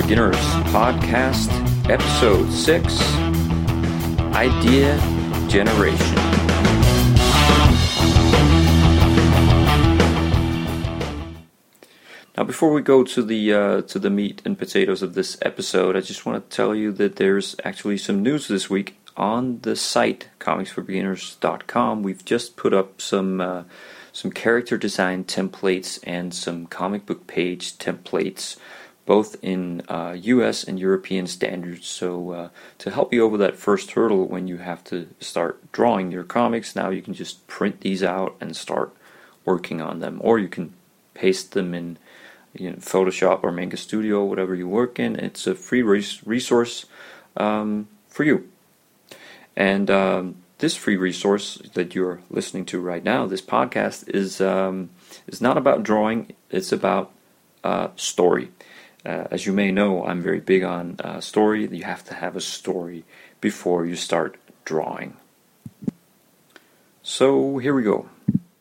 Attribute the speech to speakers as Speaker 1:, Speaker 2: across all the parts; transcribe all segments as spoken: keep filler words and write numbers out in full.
Speaker 1: Beginners Podcast, Episode six, Idea Generation. Now, before we go to the uh, to the meat and potatoes of this episode, I just want to tell you that there's actually some news this week on the site comics for beginners dot com. We've just put up some uh, some character design templates and some comic book page templates, both in uh, U S and European standards. So uh, to help you over that first hurdle when you have to start drawing your comics, now you can just print these out and start working on them, or you can paste them in, you know, Photoshop or Manga Studio, whatever you work in. It's a free res- resource um, for you. And um, this free resource that you're listening to right now, this podcast, is um, is not about drawing. It's about uh, story. Uh, as you may know, I'm very big on uh, story. You have to have a story before you start drawing. So here we go.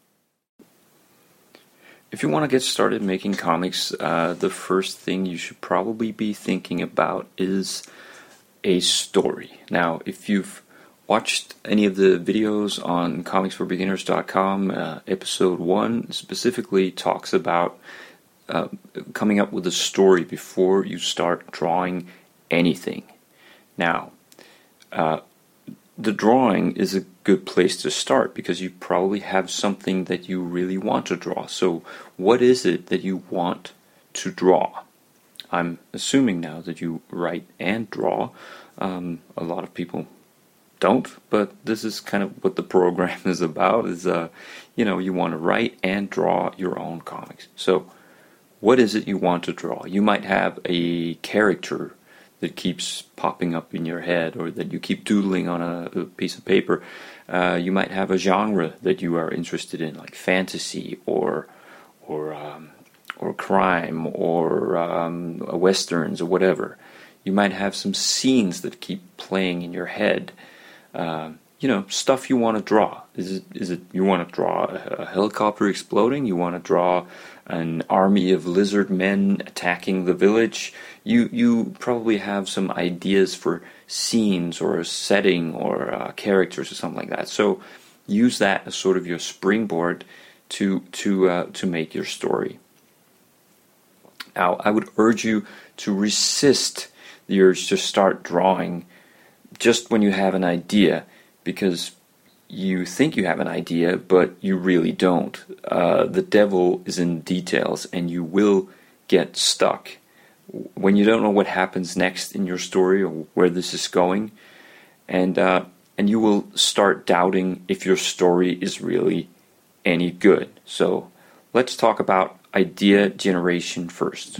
Speaker 1: If you want to get started making comics, uh, the first thing you should probably be thinking about is a story. Now, if you've watched any of the videos on comics for beginners dot com, uh, episode one specifically talks about uh, coming up with a story before you start drawing anything. Now, uh, the drawing is a good place to start because you probably have something that you really want to draw. So what is it that you want to draw? I'm assuming now that you write and draw. Um, a lot of people don't, but this is kind of what the program is about, is uh, you know, you want to write and draw your own comics. So what is it you want to draw? You might have a character that keeps popping up in your head, or that you keep doodling on a, a piece of paper. Uh, you might have a genre that you are interested in, like fantasy or or um, or crime or um, westerns or whatever. You might have some scenes that keep playing in your head. Uh, you know, stuff you want to draw. Is it is it you want to draw a, a helicopter exploding? You want to draw an army of lizard men attacking the village? You you probably have some ideas for scenes or a setting or uh, characters or something like that. So use that as sort of your springboard to to uh, to make your story. Now, I would urge you to resist the urge to start drawing just when you have an idea, because you think you have an idea, but you really don't. Uh, the devil is in details, and you will get stuck. When you don't know what happens next in your story or where this is going, and uh, and you will start doubting if your story is really any good. So let's talk about idea generation first.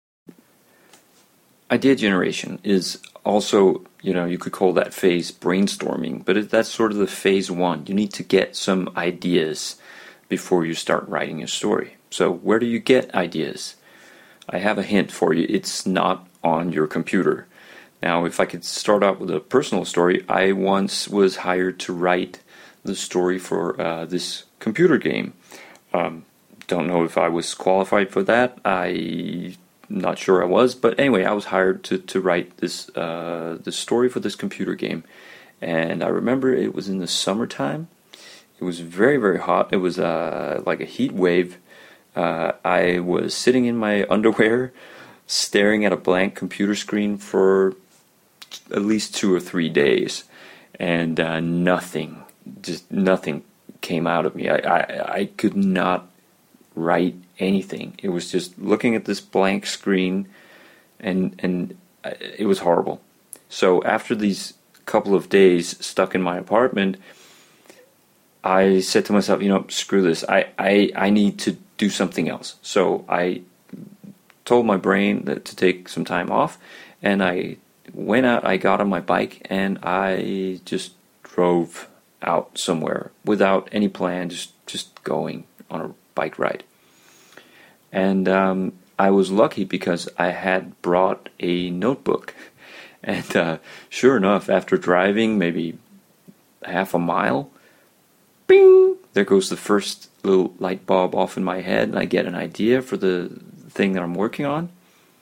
Speaker 1: Idea generation is also, you know, you could call that phase brainstorming, but it, that's sort of the phase one. You need to get some ideas before you start writing a story. So where do you get ideas? I have a hint for you. It's not on your computer. Now, if I could start out with a personal story, I once was hired to write the story for uh, this computer game. Um, don't know if I was qualified for that. I... Not sure I was, but anyway, I was hired to, to write this uh, this story for this computer game, and I remember it was in the summertime. It was very, very hot. It was uh, like a heat wave. Uh, I was sitting in my underwear, staring at a blank computer screen for at least two or three days, and uh, nothing, just nothing came out of me. I, I, I could not write anything. It was just looking at this blank screen, and and it was horrible. So after these couple of days stuck in my apartment, I said to myself, you know, screw this. I, I, I need to do something else. So I told my brain that to take some time off, and I went out, I got on my bike, and I just drove out somewhere without any plan, just, just going on a bike ride. And um, I was lucky because I had brought a notebook. And uh, sure enough, after driving maybe half a mile, bing, there goes the first little light bulb off in my head, and I get an idea for the thing that I'm working on.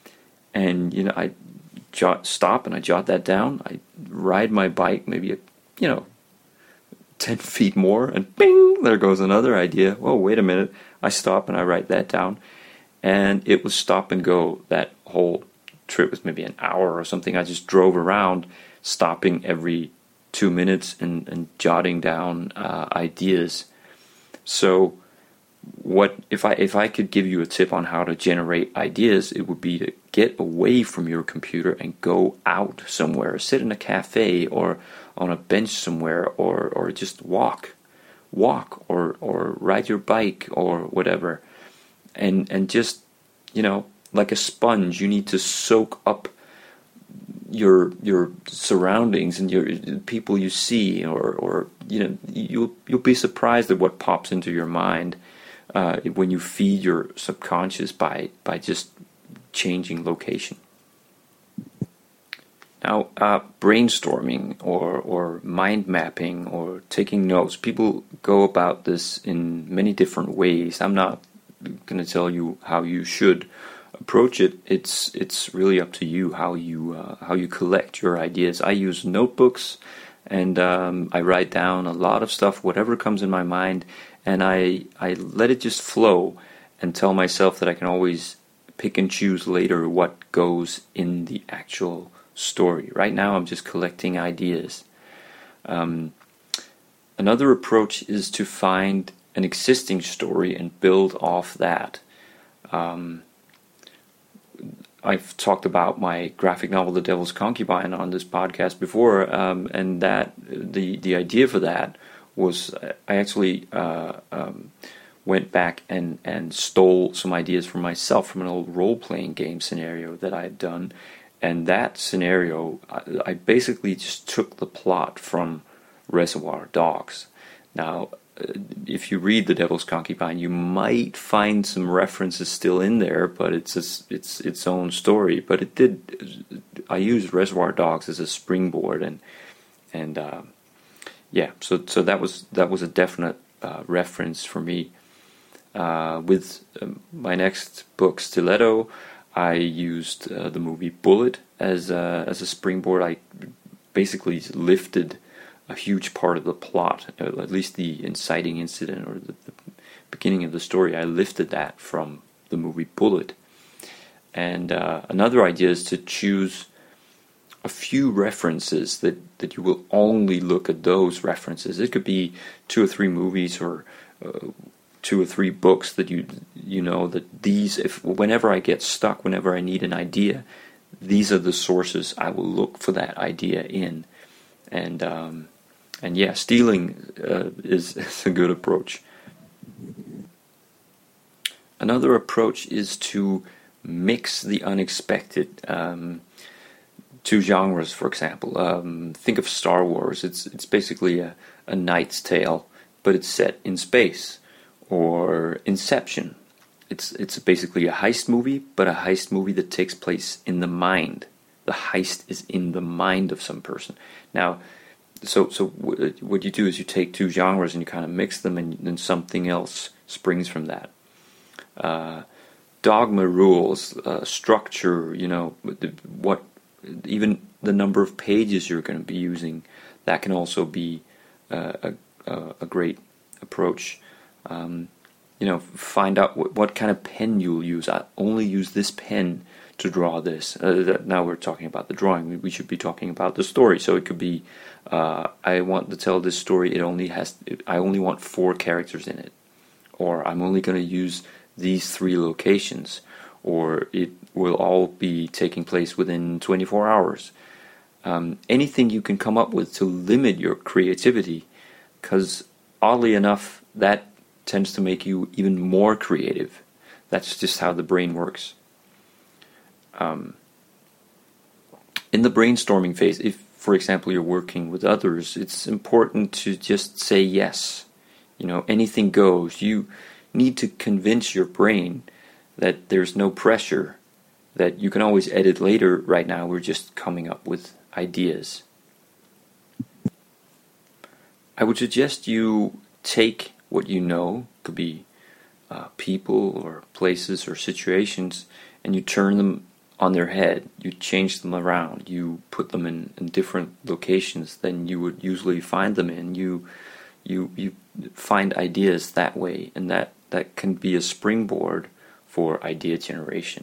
Speaker 1: and you know I jot stop and I jot that down. I ride my bike maybe a, you know ten feet more, and bing, there goes another idea. Whoa, wait a minute. I stop and I write that down, and it was stop and go. That whole trip was maybe an hour or something. I just drove around, stopping every two minutes and, and jotting down uh, ideas. So what if I if I could give you a tip on how to generate ideas, it would be to get away from your computer and go out somewhere, sit in a cafe or on a bench somewhere, or or just walk walk or or ride your bike or whatever, and and just, you know like a sponge, you need to soak up your your surroundings and your people you see, or or you know you'll you'll be surprised at what pops into your mind uh, when you feed your subconscious by by just changing location. Now, uh, brainstorming or or mind mapping or taking notes, people go about this in many different ways. I'm not going to tell you how you should approach it. It's it's really up to you how you uh, how you collect your ideas. I use notebooks, and um, I write down a lot of stuff, whatever comes in my mind, and I I let it just flow and tell myself that I can always pick and choose later what goes in the actual story. Right now, I'm just collecting ideas. Um, another approach is to find an existing story and build off that. Um, I've talked about my graphic novel, The Devil's Concubine, on this podcast before, um, and that the the idea for that was I actually uh, um, went back and, and stole some ideas from myself from an old role-playing game scenario that I had done, and that scenario, I, I basically just took the plot from Reservoir Dogs. Now, if you read The Devil's Concubine, you might find some references still in there, but it's a, it's its own story. But it did. I used Reservoir Dogs as a springboard, and and uh, yeah, so so that was that was a definite uh, reference for me. Uh, with um, my next book, Stiletto, I used uh, the movie Bullet as a, as a springboard. I basically lifted a huge part of the plot, at least the inciting incident or the, the beginning of the story. I lifted that from the movie Bullet. And uh, another idea is to choose a few references that, that you will only look at those references. It could be two or three movies or uh, two or three books that you you know that these, if whenever I get stuck, whenever I need an idea, these are the sources I will look for that idea in. And um, and yeah, stealing uh, is, is a good approach. Another approach is to mix the unexpected. Um, two genres, for example. Um, think of Star Wars. It's it's basically a, a knight's tale, but it's set in space. Or Inception. It's it's basically a heist movie, but a heist movie that takes place in the mind. The heist is in the mind of some person. Now, so so w- what you do is you take two genres and you kind of mix them, and then something else springs from that. Uh, dogma, rules, uh, structure. You know what? Even the number of pages you're going to be using, that can also be uh, a, a a great approach. Um, you know, find out what, what kind of pen you'll use. I only use this pen to draw this. Uh, that, now we're talking about the drawing. We, we should be talking about the story. So it could be, uh, I want to tell this story. It only has. It, I only want four characters in it, or I'm only going to use these three locations, or it will all be taking place within twenty-four hours. Um, anything you can come up with to limit your creativity, because oddly enough, that tends to make you even more creative. That's just how the brain works. Um, in the brainstorming phase, if, for example, you're working with others, it's important to just say yes. You know, anything goes. You need to convince your brain that there's no pressure, that you can always edit later. Right now, we're just coming up with ideas. I would suggest you take what you know, could be uh, people or places or situations, and you turn them on their head, you change them around, you put them in, in different locations than you would usually find them in. You you you find ideas that way, and that, that can be a springboard for idea generation.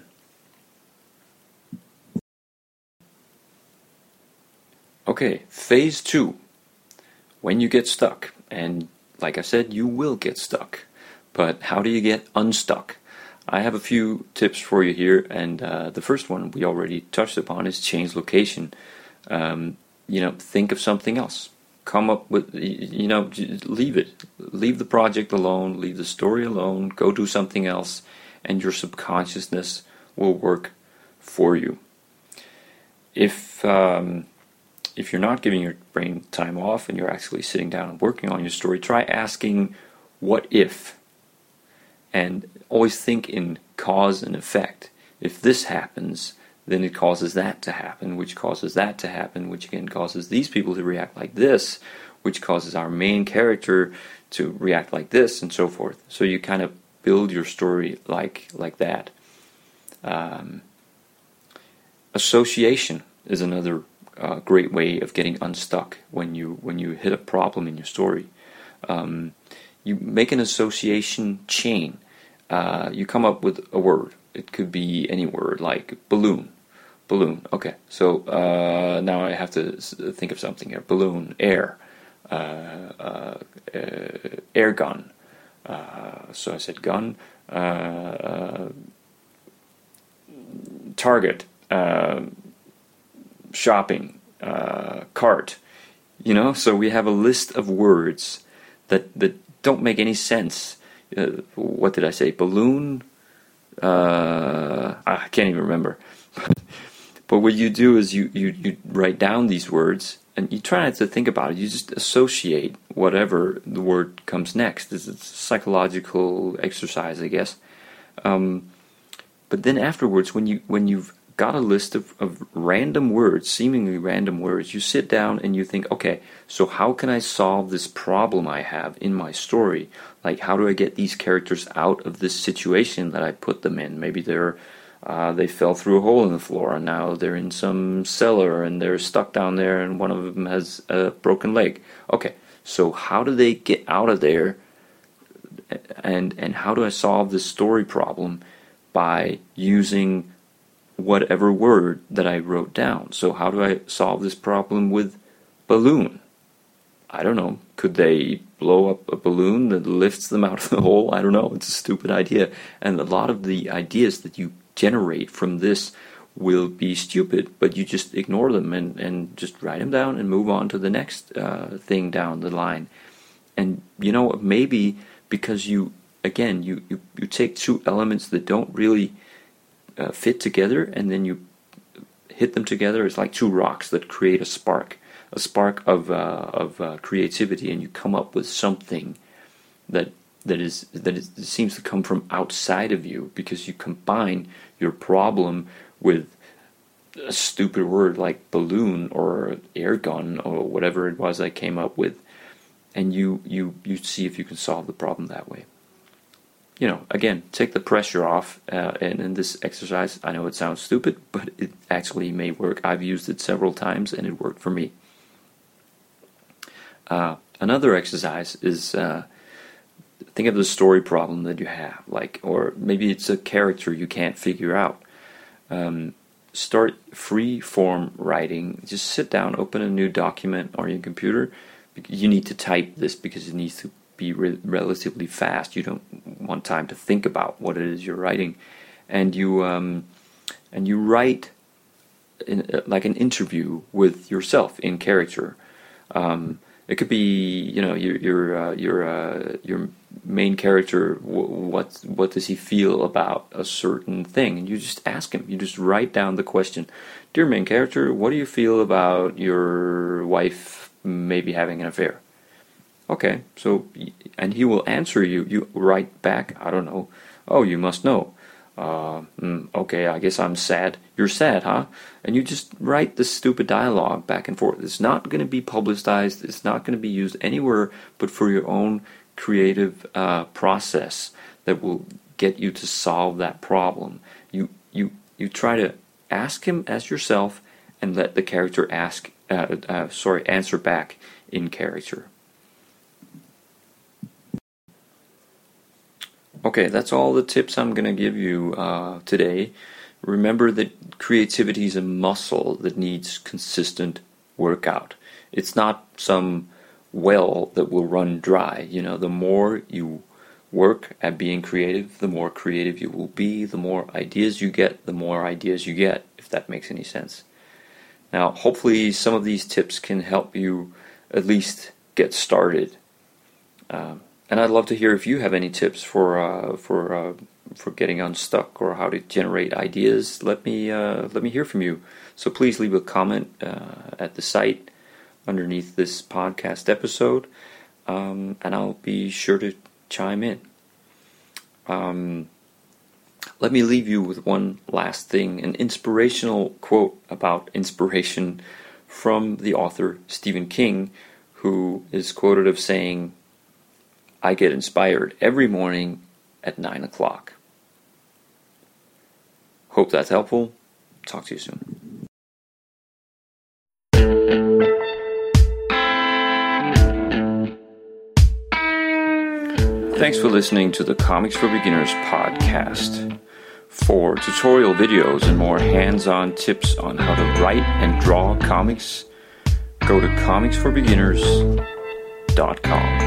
Speaker 1: Okay, phase two. When you get stuck, and like I said, you will get stuck. But how do you get unstuck? I have a few tips for you here, and uh, the first one we already touched upon is change location. Um, you know, think of something else. Come up with, you know, leave it. Leave the project alone, leave the story alone, go do something else, and your subconsciousness will work for you. If um, if you're not giving your brain time off and you're actually sitting down and working on your story, try asking, what if? And always think in cause and effect. If this happens, then it causes that to happen, which causes that to happen, which again causes these people to react like this, which causes our main character to react like this, and so forth. So you kind of build your story like like that. Um, association is another uh, great way of getting unstuck when you when you hit a problem in your story. Um, you make an association chain. Uh, you come up with a word. It could be any word, like balloon. Balloon. Okay, so uh, now I have to think of something here. Balloon, air, uh, uh, uh, air gun. Uh, so I said gun. Uh, uh, target. Uh, shopping. Uh, cart. You know. So we have a list of words that that don't make any sense. Uh, what did I say? Balloon. Uh, I can't even remember. But what you do is you, you, you write down these words and you try not to think about it. You just associate whatever the word comes next. It's a psychological exercise, I guess. Um, but then afterwards, when you when you've got a list of, of random words, seemingly random words, you sit down and you think, okay, so how can I solve this problem I have in my story? Like, how do I get these characters out of this situation that I put them in? Maybe they're uh, they fell through a hole in the floor and now they're in some cellar and they're stuck down there and one of them has a broken leg. Okay, so how do they get out of there? And and how do I solve this story problem by using whatever word that I wrote down? So how do I solve this problem with balloon? I don't know. Could they blow up a balloon that lifts them out of the hole? I don't know. It's a stupid idea. And a lot of the ideas that you generate from this will be stupid, but you just ignore them and, and just write them down and move on to the next uh, thing down the line. And, you know, maybe because you, again, you, you, you take two elements that don't really uh, fit together and then you hit them together. It's like two rocks that create a spark. A spark of uh, of uh, creativity, and you come up with something that that is that is, seems to come from outside of you because you combine your problem with a stupid word like balloon or air gun or whatever it was I came up with, and you you you see if you can solve the problem that way. You know, again, take the pressure off. Uh, and in this exercise, I know it sounds stupid, but it actually may work. I've used it several times, and it worked for me. Uh, another exercise is uh, think of the story problem that you have, like, or maybe it's a character you can't figure out. Um, start free form writing. Just sit down, open a new document on your computer. You need to type this because it needs to be re- relatively fast. You don't want time to think about what it is you're writing, and you um, and you write in, uh, like an interview with yourself in character. Um, It could be, you know, your your uh, your uh, your main character. What what does he feel about a certain thing? And you just ask him. You just write down the question, dear main character, what do you feel about your wife maybe having an affair? Okay, so and he will answer you. You write back. I don't know. Oh, you must know. Uh, mm, okay, I guess I'm sad. You're sad, huh? And you just write this stupid dialogue back and forth. It's not going to be publicized. It's not going to be used anywhere but for your own creative uh, process that will get you to solve that problem. You you you try to ask him as yourself and let the character ask, uh, uh, sorry, answer back in character. Okay, that's all the tips I'm going to give you uh, today. Remember that creativity is a muscle that needs consistent workout. It's not some well that will run dry. You know, the more you work at being creative, the more creative you will be. The more ideas you get, the more ideas you get, if that makes any sense. Now, hopefully some of these tips can help you at least get started. Um, and I'd love to hear if you have any tips for uh, for uh, for getting unstuck or how to generate ideas. Let me uh, let me hear from you. So please leave a comment uh, at the site underneath this podcast episode, um, and I'll be sure to chime in. Um, let me leave you with one last thing, an inspirational quote about inspiration from the author Stephen King, who is quoted as saying, "I get inspired every morning at nine o'clock. Hope that's helpful. Talk to you soon. Thanks for listening to the Comics for Beginners podcast. For tutorial videos and more hands-on tips on how to write and draw comics, go to comics for beginners dot com.